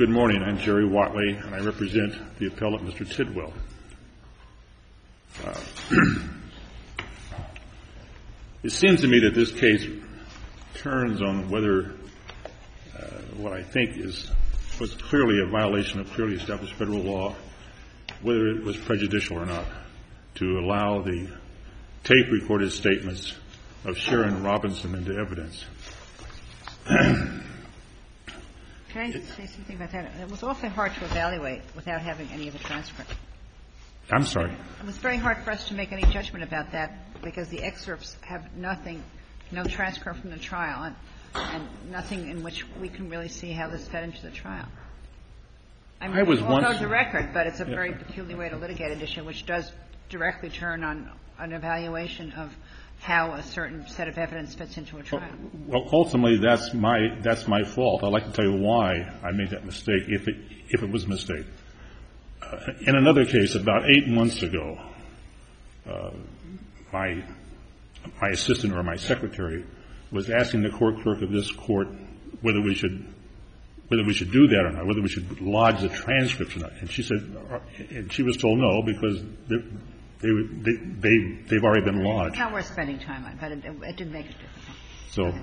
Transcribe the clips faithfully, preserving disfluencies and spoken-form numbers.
Good morning. I'm Jerry Watley, and I represent the appellant, Mister Tidwell. Uh, it seems to me that this case turns on whether uh, what I think is was clearly a violation of clearly established federal law, whether it was prejudicial or not, to allow the tape-recorded statements of Sharon Robinson into evidence. Can I say something about that? It was awfully hard to evaluate without having any of the transcript. I'm sorry. It was very hard for us to make any judgment about that because the excerpts have nothing, no transcript from the trial, and, and nothing in which we can really see how this fed into the trial. I mean, I was we all once know the record, but it's a yeah. very peculiar way to litigate an issue, which does directly turn on an evaluation of how a certain set of evidence fits into a trial. Well, ultimately, that's my that's my fault. I'd like to tell you why I made that mistake, if it if it was a mistake. Uh, in another case, about eight months ago, uh, my my assistant or my secretary was asking the court clerk of this court whether we should whether we should do that or not, whether we should lodge the transcripts or not. And she said, and she was told no because they, they, they, they've already been lodged. It's not worth spending time on, but it, it didn't make a difference. So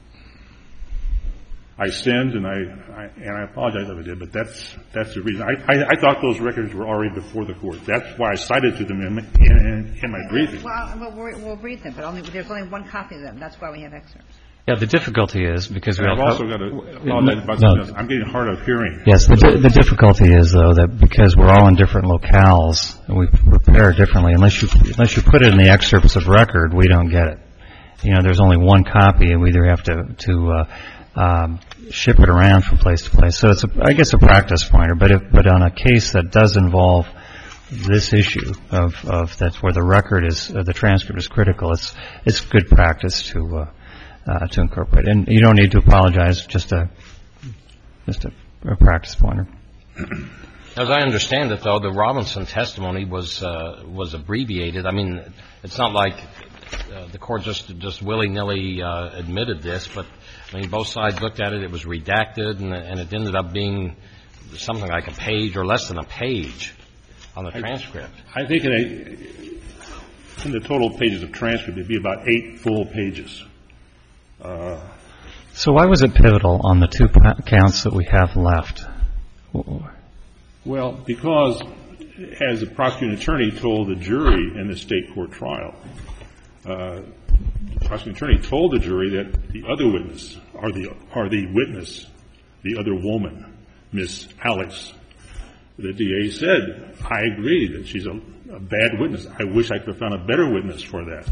I sinned, and I, I and I apologize if I did, but that's that's the reason. I, I, I thought those records were already before the court. That's why I cited to them in, in, in my briefing. Well, we'll, we'll read them, but only there's only one copy of them. That's why we have excerpts. Yeah, the difficulty is because we I've have also got to apologize about no. this. I'm getting hard of hearing. Yes, the, the difficulty is though that because we're all in different locales and we prepare differently. Unless you unless you put it in the excerpts of record, we don't get it. You know, there's only one copy, and we either have to to uh, um, ship it around from place to place. So it's a, I guess a practice pointer. But if, but on a case that does involve this issue of of that's where the record is, uh, the transcript is critical. It's it's good practice to. Uh, Uh, to incorporate. And you don't need to apologize, just a just a, a practice pointer. As I understand it, though, the Robinson testimony was uh, was abbreviated. I mean, it's not like uh, the court just just willy-nilly uh, admitted this, but, I mean, both sides looked at it. It was redacted, and, and it ended up being something like a page or less than a page on the transcript. I, I think in, a, in the total pages of transcript, it'd be about eight full pages. Uh, so why was it pivotal on the two counts that we have left? Well, because as the prosecuting attorney told the jury in the state court trial, uh, the prosecuting attorney told the jury that the other witness, or the, or the witness, the other woman, Miss Alex, the D A said, I agree that she's a, a bad witness. I wish I could have found a better witness for that.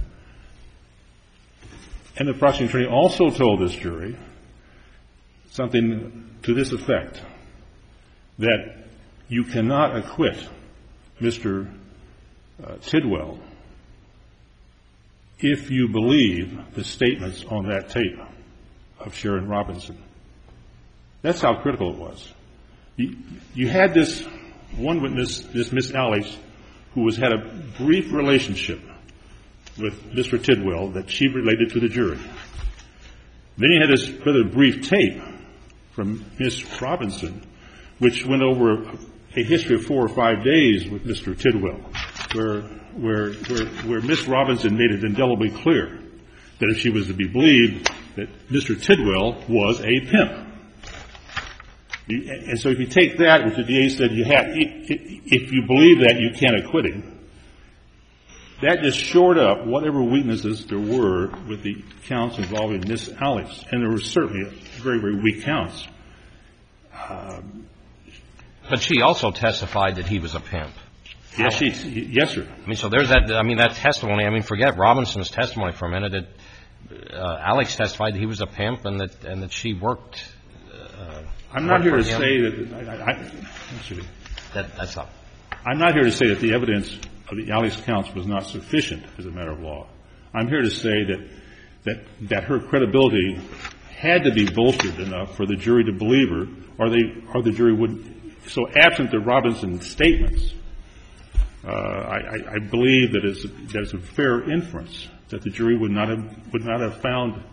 And the prosecuting attorney also told this jury something to this effect, that you cannot acquit Mister Uh, Tidwell if you believe the statements on that tape of Sharon Robinson. That's how critical it was. You, you had this one witness, this Miss Alex, who was had a brief relationship with Mister Tidwell that she related to the jury. Then you had this rather brief tape from Miss Robinson, which went over a history of four or five days with Mister Tidwell, where where where, where Miss Robinson made it indelibly clear that if she was to be believed, that Mister Tidwell was a pimp. You, and so if you take that, which the D A said you have, if you believe that, you can't acquit him. That just shored up whatever weaknesses there were with the counts involving Miss Alex. And there were certainly very, very weak counts. Um, but she also testified that he was a pimp. Yes, she, yes, sir. I mean, so there's that, I mean, that testimony. I mean, forget Robinson's testimony for a minute. It, uh, Alex testified that he was a pimp and that, and that she worked. Uh, I'm not here to him. say that, I, I, excuse me. That, that's up. I'm not here to say that the evidence of the Alex counts was not sufficient as a matter of law. I'm here to say that that that her credibility had to be bolstered enough for the jury to believe her, or they or the jury would. So, absent the Robinson statements, uh, I, I believe that it's that it's a fair inference that the jury would not have would not have found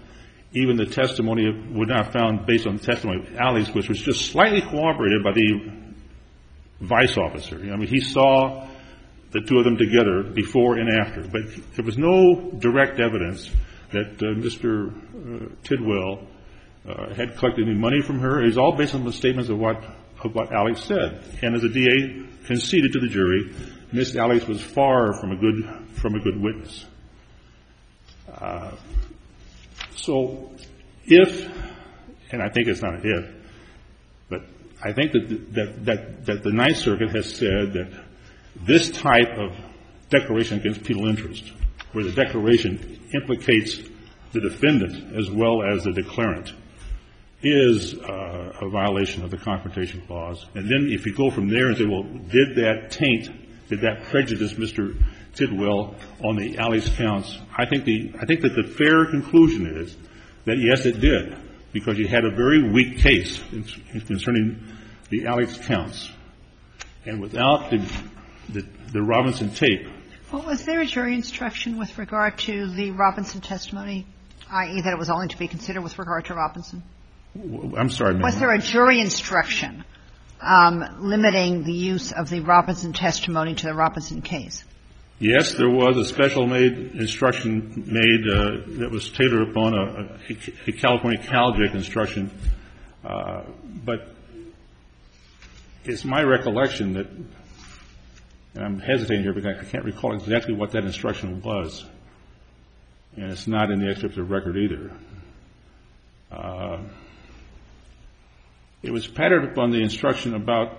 even the testimony of, would not have found based on the testimony of Alex, which was just slightly corroborated by the vice officer. I mean, he saw the two of them together before and after, but there was no direct evidence that uh, Mister Uh, Tidwell uh, had collected any money from her. It was all based on the statements of what of what Alex said. And as the D A conceded to the jury, Miss Alex was far from a good from a good witness. Uh, so, if, and I think it's not an if, but I think that the, that that that the Ninth Circuit has said that this type of declaration against penal interest, where the declaration implicates the defendant as well as the declarant, is uh, a violation of the Confrontation Clause. And then if you go from there and say, well, did that taint, did that prejudice Mister Tidwell on the Alex counts? I think the I think that the fair conclusion is that yes, it did, because you had a very weak case concerning the Alex counts, and without the the, the Robinson tape. Well, was there a jury instruction with regard to the Robinson testimony, that is that it was only to be considered with regard to Robinson? I'm sorry, ma'am. Was there a jury instruction um, limiting the use of the Robinson testimony to the Robinson case? Yes, there was a special made instruction made uh, that was tailored upon a, a California CalJIC instruction, uh, but it's my recollection that, and I'm hesitating here because I can't recall exactly what that instruction was, and it's not in the excerpt of the record either. Uh, it was patterned upon the instruction about,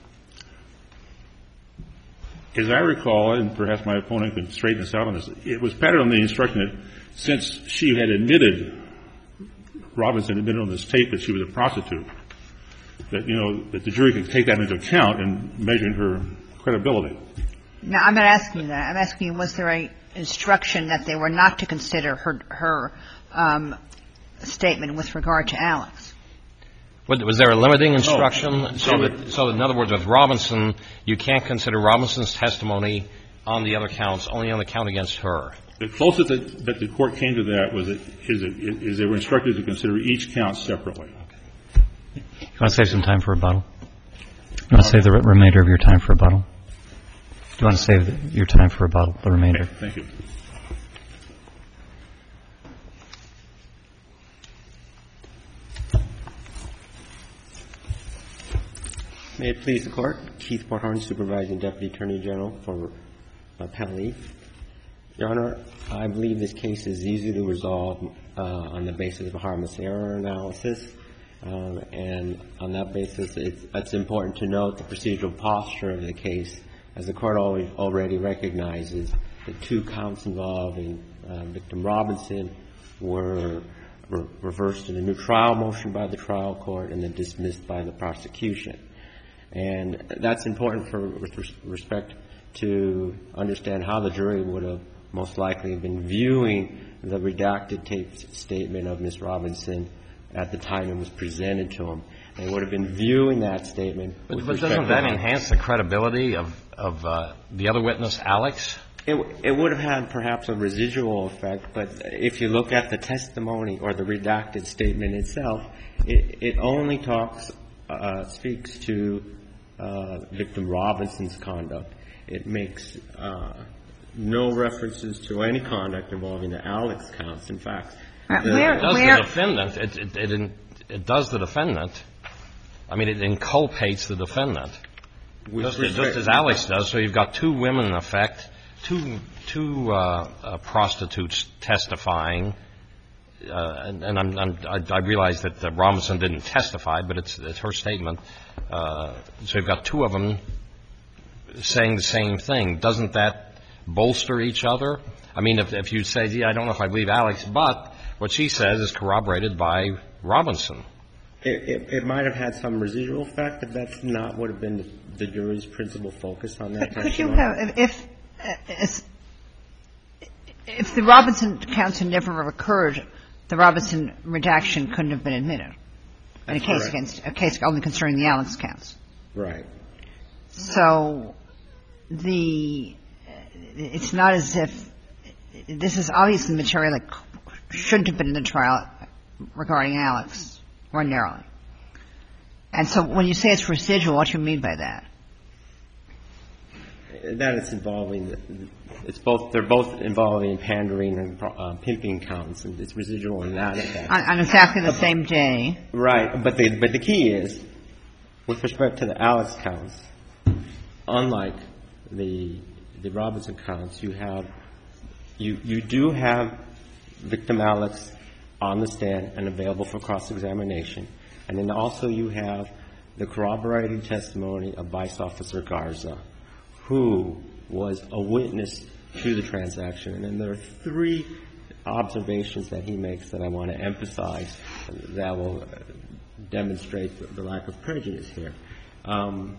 as I recall, and perhaps my opponent can straighten us out on this, it was patterned on the instruction that since she had admitted, Robinson admitted on this tape that she was a prostitute, that, you know, that the jury could take that into account in measuring her credibility. Now, I'm not asking you that. I'm asking you, was there a instruction that they were not to consider her her um, statement with regard to Alex? Was there a limiting instruction? No. So, that, so in other words, with Robinson, you can't consider Robinson's testimony on the other counts, only on the count against her. The closest that, that the court came to that was that is, it, is they were instructed to consider each count separately. Okay. You want to save some time for rebuttal? You want to save the remainder of your time for rebuttal? Do you want to save the, your time for rebuttal, the remainder? Okay, thank you. May it please the Court. Keith Porthorn, Supervising Deputy Attorney General for Appellee. Your Honor, I believe this case is easily resolved uh, on the basis of a harmless error analysis. Um, and on that basis, it's, it's important to note the procedural posture of the case. As the Court always, already recognizes, the two counts involving uh, victim Robinson were re- reversed in a new trial motion by the trial court and then dismissed by the prosecution. And that's important for with respect to understand how the jury would have most likely been viewing the redacted tape statement of Miss Robinson at the time it was presented to them. They would have been viewing that statement. But, but doesn't that enhance the credibility of, of uh, the other witness, Alex? It, it would have had perhaps a residual effect, but if you look at the testimony or the redacted statement itself, it, it only talks, uh, speaks to uh, victim Robinson's conduct. It makes uh, no references to any conduct involving the Alex counts. In fact, right, the, where, it does where, the defendant. It, it, it, it, it does the defendant. I mean, it inculpates the defendant, just, just as Alex does. So you've got two women, in effect, two two uh, uh, prostitutes testifying, uh, and, and I'm, I'm, I, I realize that uh, Robinson didn't testify, but it's, it's her statement. Uh, so you've got two of them saying the same thing. Doesn't that bolster each other? I mean, if, if you say, yeah, I don't know if I believe Alex, but what she says is corroborated by Robinson. It, it, it might have had some residual effect, but that's not what would have been the, the jury's principal focus on that. Could you have, if, if, if the Robinson counts had never occurred, the Robinson redaction couldn't have been admitted in a case correct. against, a case only concerning the Alex counts. Right. So the, it's not as if, this is obviously material that shouldn't have been in the trial regarding Alex ordinarily. And so when you say it's residual, what do you mean by that? That it's involving, it's both, they're both involving pandering and uh, pimping counts, and it's residual in that effect. On, on exactly the same day. Right, but the, but the key is, with respect to the Alex counts, unlike the, the Robinson counts, you have, you, you do have victim Alex on the stand and available for cross-examination. And then also you have the corroborating testimony of Vice Officer Garza, who was a witness to the transaction. And then there are three observations that he makes that I want to emphasize that will demonstrate the, the lack of prejudice here. Um,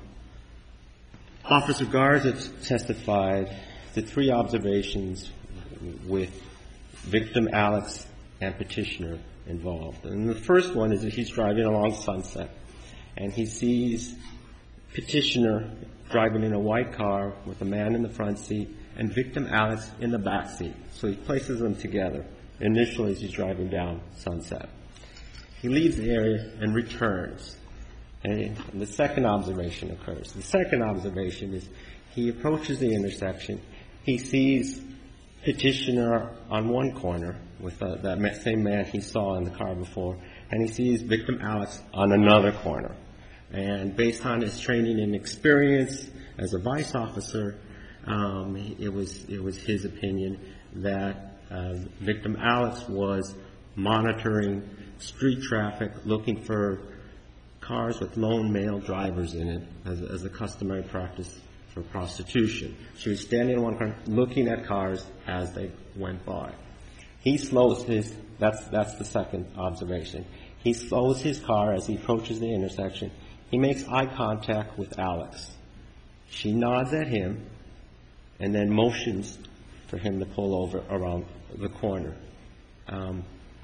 Officer Garza testified to three observations with victim Alex and petitioner involved. And the first one is that he's driving along Sunset, and he sees petitioner driving in a white car with a man in the front seat and victim Alex in the back seat. So he places them together initially as he's driving down Sunset. He leaves the area and returns. And the second observation occurs. The second observation is he approaches the intersection. He sees petitioner on one corner with uh, that same man he saw in the car before, and he sees victim Alex on another corner. And based on his training and experience as a vice officer, um, it was it was his opinion that uh, victim Alex was monitoring street traffic, looking for cars with lone male drivers in it, as, as a customary practice for prostitution. She was standing in one corner, looking at cars as they went by. He slows his. That's that's the second observation. He slows his car as he approaches the intersection. He makes eye contact with Alex. She nods at him and then motions for him to pull over around the corner. Um,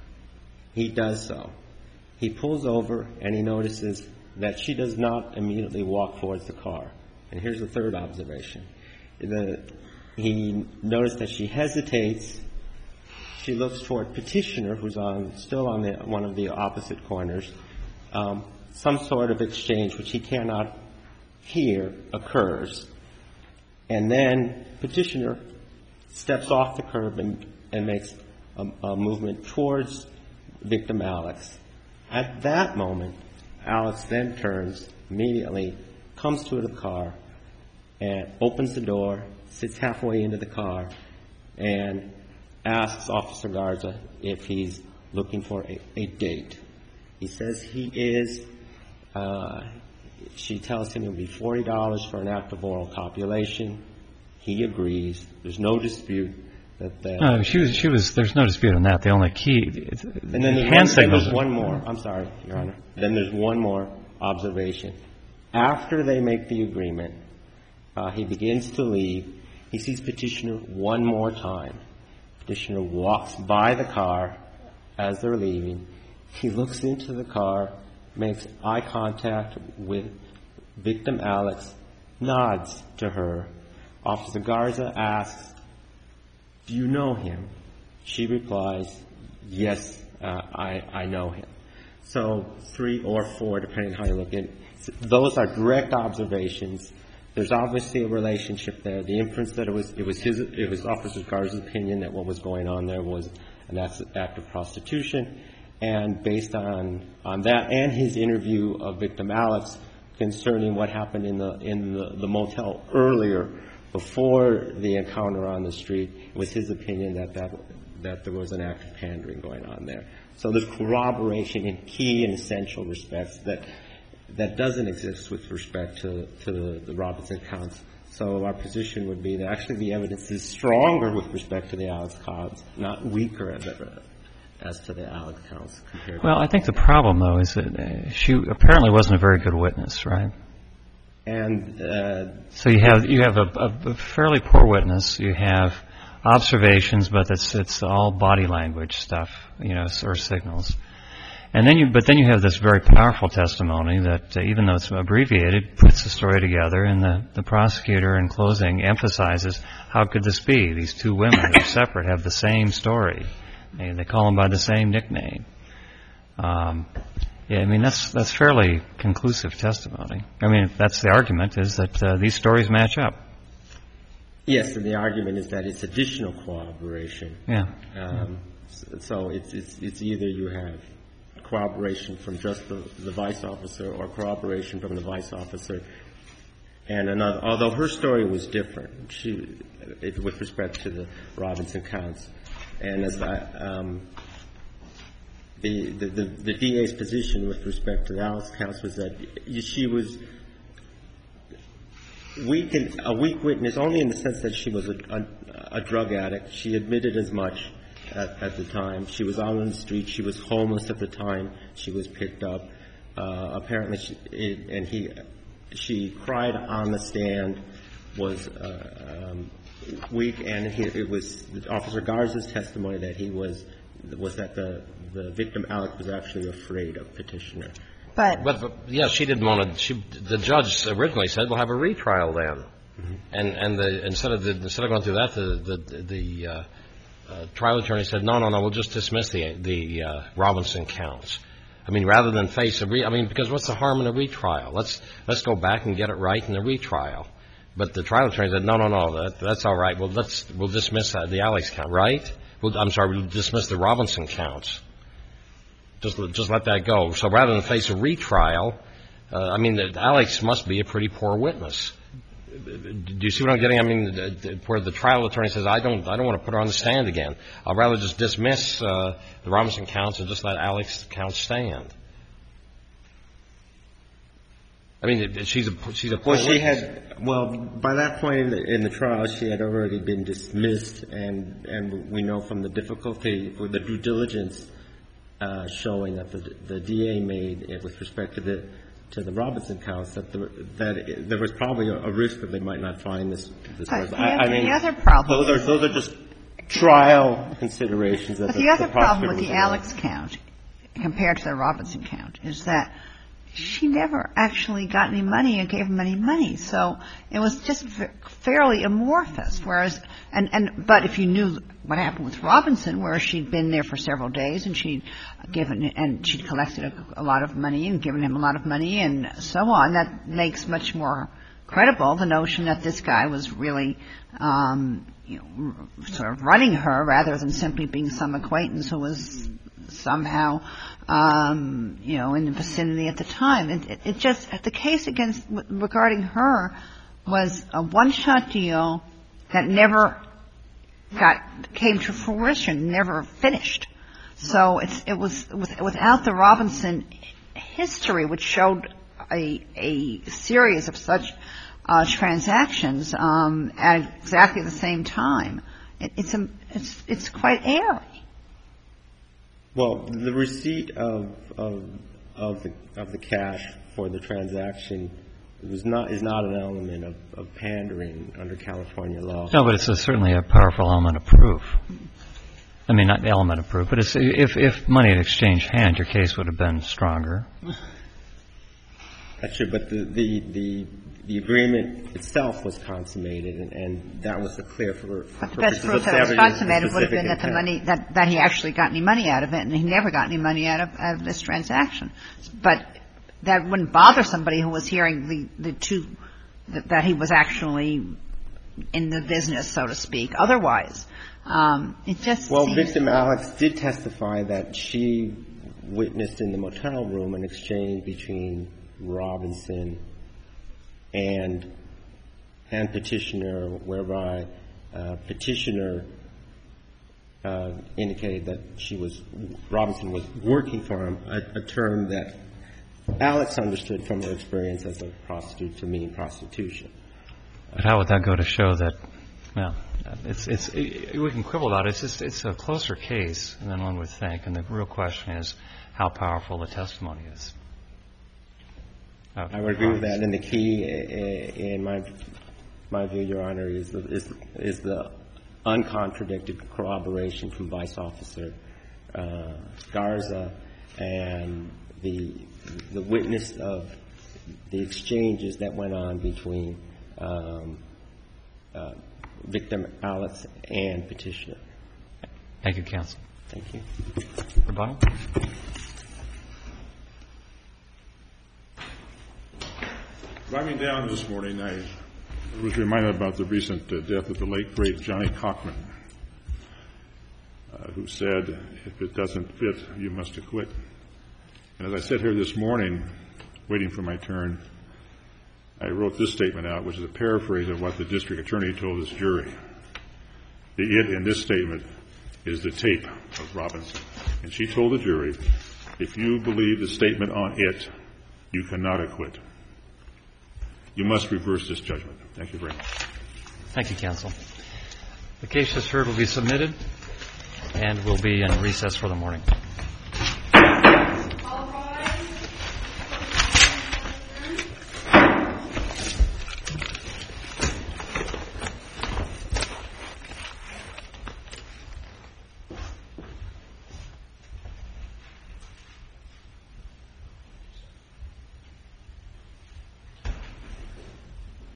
he does so. He pulls over and he notices that she does not immediately walk towards the car. And here's the third observation. The, he noticed that she hesitates. She looks toward petitioner, who's on still on the, one of the opposite corners. Um, some sort of exchange which he cannot hear occurs. And then petitioner steps off the curb and, and makes a, a movement towards victim Alex. At that moment, Alex then turns immediately, comes to the car, and opens the door, sits halfway into the car, and asks Officer Garza if he's looking for a, a date. He says he is. Uh, she tells him it will be forty dollars for an act of oral copulation. He agrees. There's no dispute that that. No, she was. She was. There's no dispute on that. The only key. And then there's, hand one, signals. then there's one more. I'm sorry, Your Honor. Then there's one more observation. After they make the agreement, uh, he begins to leave. He sees petitioner one more time. Petitioner walks by the car as they're leaving. He looks into the car, makes eye contact with victim Alex, nods to her. Officer Garza asks, "Do you know him?" She replies, "Yes, uh, I, I know him." So three or four, depending on how you look at it. Those are direct observations. There's obviously a relationship there. The inference that it was it was his it was Officer Garza's opinion that what was going on there was an act of prostitution, and based on on that and his interview of victim Alex concerning what happened in the in the, the motel earlier before the encounter on the street, it was his opinion that that that there was an act of pandering going on there. So there's corroboration in key and essential respects that that doesn't exist with respect to, to the, the Robinson counts. So our position would be that actually the evidence is stronger with respect to the Alex counts, not weaker as, as to the Alex counts compared Well, to I think the problem, though, is that uh, she apparently wasn't a very good witness, right? And uh, so you have you have a, a, a fairly poor witness. You have observations, but it's it's all body language stuff, you know, or signals. And then you, but then you have this very powerful testimony that, uh, even though it's abbreviated, puts the story together, and the, the prosecutor in closing emphasizes, how could this be? These two women who are separate have the same story. They, they call them by the same nickname. Um, yeah, I mean, that's that's fairly conclusive testimony. I mean, that's the argument, is that uh, these stories match up. Yes, and the argument is that it's additional corroboration. Yeah. Um, so it's, it's, it's either you have corroboration from just the, the vice officer or corroboration from the vice officer. And another, although her story was different, she, it, with respect to the Robinson counts. And as I, um, the, the, the, the D A's position with respect to the Alex counts was that she was weak in, a weak witness only in the sense that she was a, a, a drug addict. She admitted as much at, at the time. She was out on the street. She was homeless at the time she was picked up. Uh, apparently, she, it, and he, she cried on the stand, was uh, um, weak, and he, it was Officer Garza's testimony that he was was that the the victim Alex was actually afraid of Petitioner. But, but, but yeah, she didn't want to. She, the judge originally said, "We'll have a retrial then," mm-hmm. and and the instead of the, instead of going through that, the the, the uh, uh, trial attorney said, "No, no, no, we'll just dismiss the the uh, Robinson counts." I mean, rather than face a re, I mean, because what's the harm in a retrial? Let's let's go back and get it right in the retrial. But the trial attorney said, "No, no, no, that, that's all right. Well, let's we'll dismiss uh, the Alex count, right? We'll, I'm sorry, we'll dismiss the Robinson counts." Just, just let that go. So rather than face a retrial, uh, I mean, Alex must be a pretty poor witness. Do you see what I'm getting? I mean, where the trial attorney says, "I don't, I don't want to put her on the stand again. I'll rather just dismiss uh, the Robinson counts and just let Alex count stand." I mean, she's a, she's a poor well, she witness. had, well, by that point in the, in the trial, she had already been dismissed, and and we know from the difficulty with the due diligence. Uh, showing that the, the D A made it with respect to the to the Robinson counts that the, that it, there was probably a, a risk that they might not find this. this but the, I, I mean, the other problem. Those are those are just trial considerations. That but the, the other the problem with the aware. Alex count compared to the Robinson count is that she never actually got any money or gave him any money. So it was just fairly amorphous. Whereas, and, and, but if you knew what happened with Robinson, where she'd been there for several days and she'd given, and she'd collected a, a lot of money and given him a lot of money and so on, that makes much more credible the notion that this guy was really, um, you know, sort of running her rather than simply being some acquaintance who was somehow, um, you know, in the vicinity at the time. It, it, it just, the case against, regarding her was a one-shot deal that never got, came to fruition, never finished. So it's, it was, with, without the Robinson history, which showed a, a series of such uh, transactions um, at exactly the same time, it, it's, a, it's, it's quite airy. Well, the receipt of of of the of the cash for the transaction was not is not an element of, of pandering under California law. No, but it's a, certainly a powerful element of proof. I mean, not the element of proof, but it's, if if money had exchanged hands, your case would have been stronger. That's true, but the the the, the agreement itself was consummated, and, and that was the clear for. But the best proof that it was consummated would have been that the money that that he actually got any money out of it, and he never got any money out of out of this transaction. But that wouldn't bother somebody who was hearing the the two that, that he was actually in the business, so to speak. Otherwise, um, it just well, seems victim Alex did testify that she witnessed in the motel room an exchange between Robinson and and Petitioner, whereby uh, Petitioner uh, indicated that she was Robinson was working for him, a, a term that Alex understood from her experience as a prostitute to mean prostitution. But how would that go to show that? Well, it's it's it, we can quibble about it. It's just it's a closer case than one would think, and the real question is how powerful the testimony is. I would agree with that. And the key in my my view, Your Honor, is the, is, is the uncontradicted corroboration from Vice Officer uh, Garza and the the witness of the exchanges that went on between um, uh, victim Alex and Petitioner. Thank you, counsel. Thank you. Rebuttal. Driving down this morning, I was reminded about the recent uh, death of the late, great Johnny Cochran, uh, who said, if it doesn't fit, you must acquit. And as I sat here this morning, waiting for my turn, I wrote this statement out, which is a paraphrase of what the district attorney told his jury. The it in this statement is the tape of Robinson. And she told the jury, if you believe the statement on it, you cannot acquit. You must reverse this judgment. Thank you very much. Thank you, counsel. The case just heard will be submitted and will be in recess for the morning.